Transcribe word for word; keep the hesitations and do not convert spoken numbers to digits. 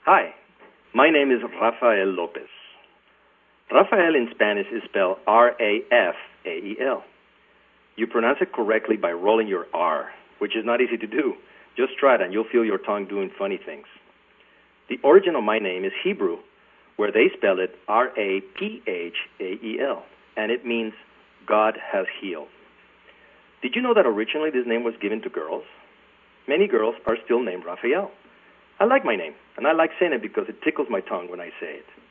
Hi, my name is Rafael Lopez. Rafael in Spanish is spelled R A F A E L. You pronounce it correctly by rolling your R, which is not easy to do. Just try it and you'll feel your tongue doing funny things. The origin of my name is Hebrew, where they spell it R A P H A E L, and it means God has healed. Did you know that originally this name was given to girls? Many girls are still named Raphael. I like my name, and I like saying it because it tickles my tongue when I say it.